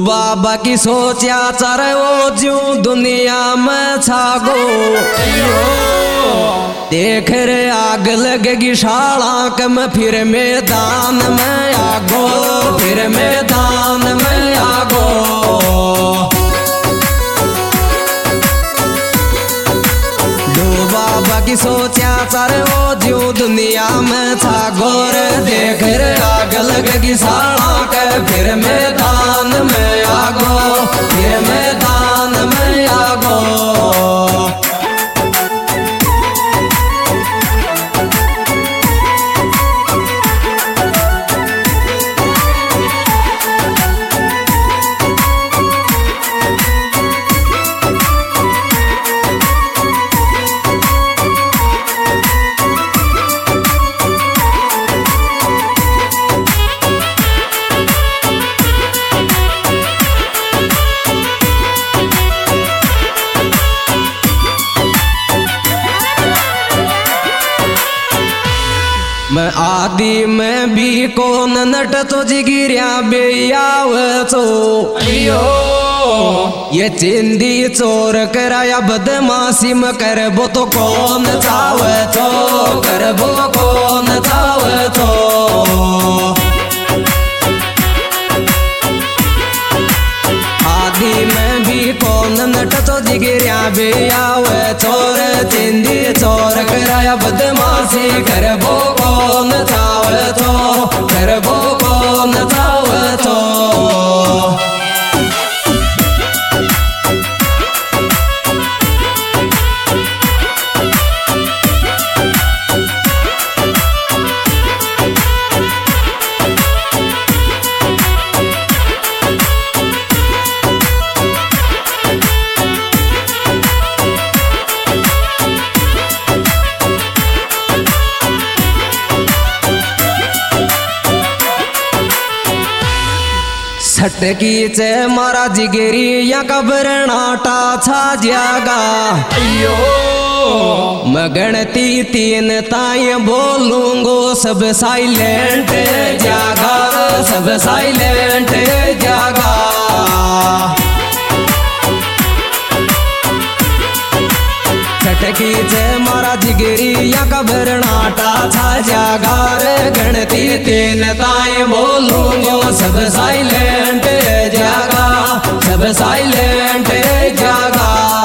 बाबा की सोचा चारे वो ज्यों दुनिया में छागो देख रे आग लगेगी शाला कम फिर मैदान में आगो फिर मैदान में आगो बाबा की सोचा चारे वो ज्यों दुनिया में छागो रे देख रे आग लगेगी शाला के फिर मैदान में आगो फिर मैदान में आगो मैं आदि में भी कौन नट तो जिगिरिया बेयाव चो ये चिंदी चोर कराया बदमाशी में करबो तो कौन चावे तो करबो कौन चावे तो आदि में भी कौन नट तो जिगिरिया बेयावे चोर चिंदी चोर कराया बदमाशी करबो कौन चावे तो करबो कौन चावे तो छटकी चे मारा जिगेरी या कबर नाटा छा जागा मगणती तीन ताई बोलूंगो सब साइलेंट जागा सब साइलेंट जागा छटकी चे मारा जिगेरी या कबर नाटा छा जागा रे गणती तीन ताई बोलूंगो सब साइलेंट जागा सब साइलेंट जागा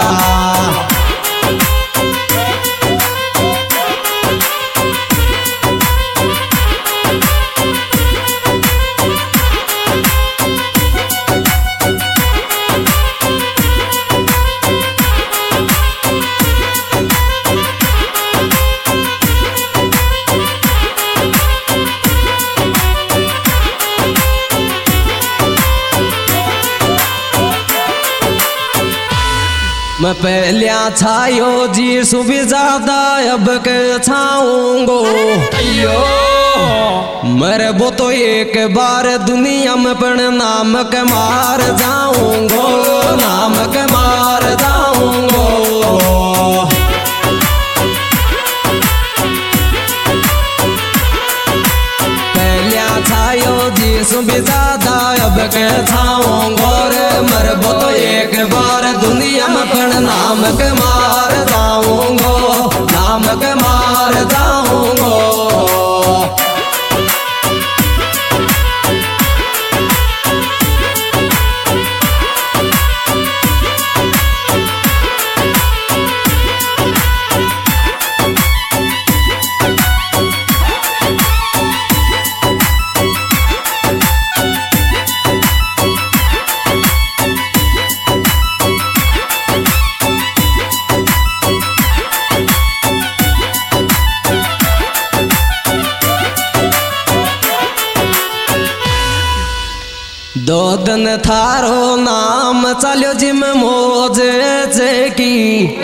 मैं पहलिया छायो जी सुबह ज्यादा अब के छाऊंगो मरबो तो एक बार दुनिया में पण नाम के मार जाऊंगो नाम के मार जाऊंगो पहलिया छायो जी सुबह ज्यादा अब के छाऊंगो रे मरबो तो एक बार दुनिया में पण नाम के मार जाऊंगो नाम के मार जाऊंगो दो दिन थारो नाम चलो जिम मौज की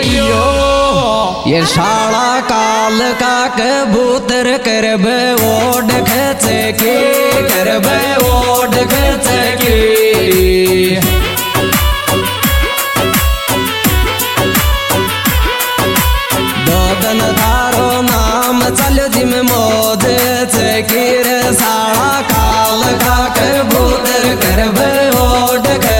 ये शाला काल का कबूतर करबे ओड खेचे की करबे ओड खेचे की दो दिन थारो नाम चलो जिम मौज की रे शाला काल का कबूतर करबे ओड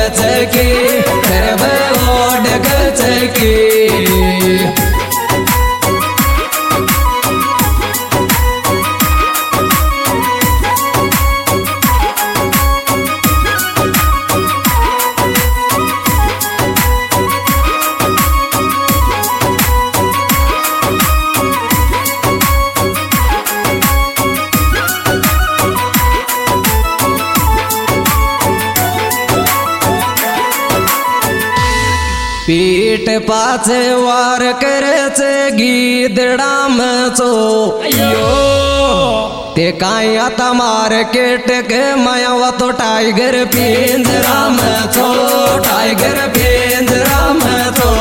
पाचे वार करायचे गीदडाम चो ते काय आता मार्केट के मायावा तो टाइगर पिंजराम चो टाइगर पिंजराम चो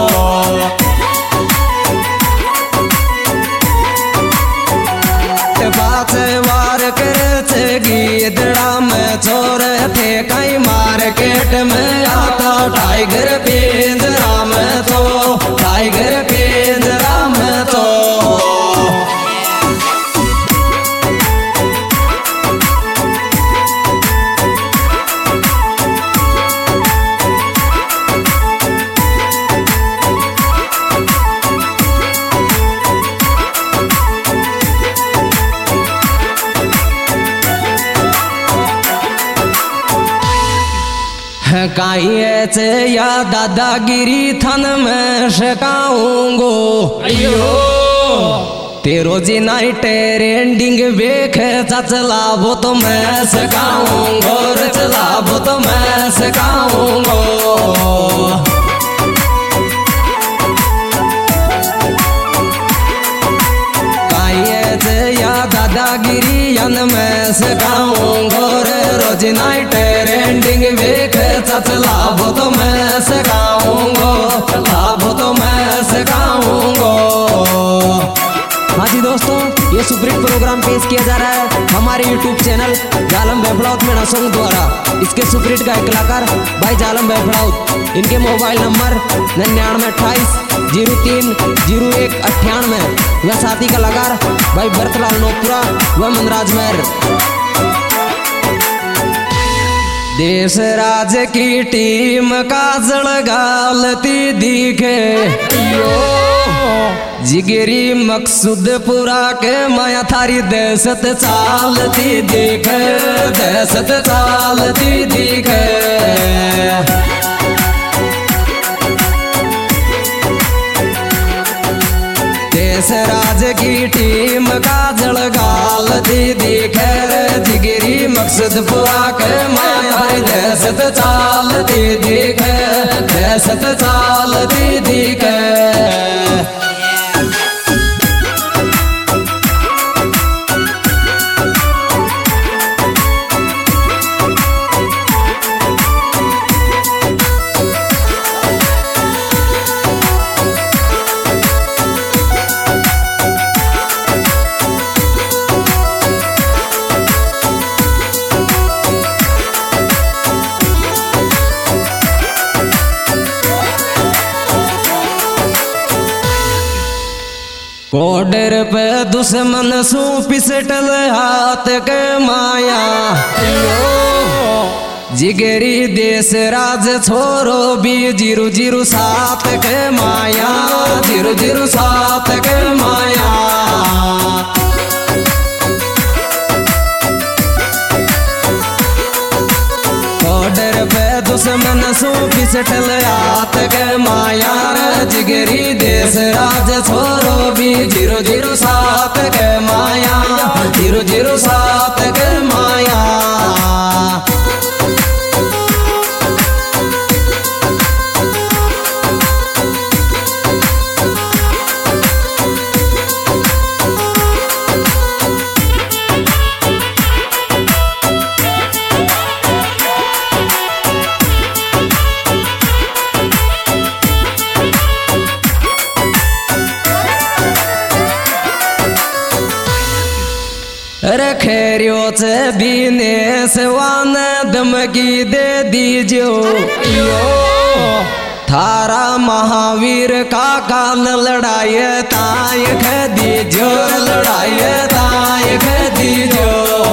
पाचे वार करायचे गीदडाम चोर थे कई मार्केट में आता टाइगर पिंजराम तो टाइगर पिंजराम तो काइए या दादागिरी थन में शकाऊंगो अयो तेरो जी नाइट ट्रेंडिंग वेख चला वो तो मैं सकाऊंगो चला वो तो मैं सकाऊंगो या दादागिरी यन मैं सकाऊंगो रोज नाइट ट्रेंडिंग वेख चला वो तो मैं सकाऊंगो लाभो तो मैं सकाऊंगो। हाँ जी दोस्तों, ये सुपरहिट प्रोग्राम पेश किया जा रहा है हमारे YouTube चैनल जालम बेफड़ाउत में नसोंग द्वारा। इसके सुपरहिट गायक कलाकार भाई जालम बेफड़ाउत, इनके मोबाइल नंबर 9928030198 व साथी कलाकार भाई भरतलाल नोपुरा व मनराज मेहर। देश राज की टीम का जड़गालती दिखे जिगरी मकसूद पूरा के माया थारी दहशत चालती दिखे दहशत चालती दिखे। देश राज की टीम का जड़गालती दिखे जिगरी मकसूद पूरा के माया थारी दहशत चालती दिखे दहशत चालती दिखे। कोडर पे दुश्मन सू पिसटल हाथ के माया जिगरी देश राज छोरो भी 007 के माया 007 के माया। कोडर पे दुश्मन सू पिसटल हाथ के माया जिगरी देश राज छोरो भी 007 के माया 007 के माया। रखेरियो से दिनेश वान धमकी दे दीजो थारा महावीर का काल लड़ाई ताय ख दीजो लड़ाई ताय ख दीजो।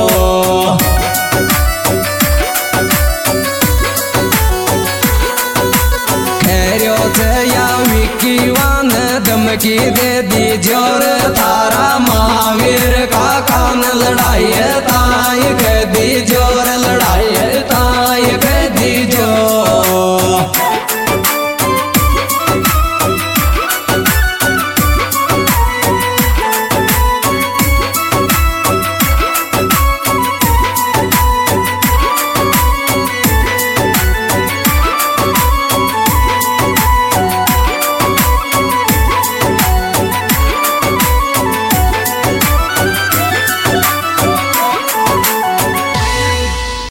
खैरियो से या विकी वान धमकी दे दीजो थारा महावीर का कान लड़ाई ताय ख दीजो लड़ाई ताय ख दीजो।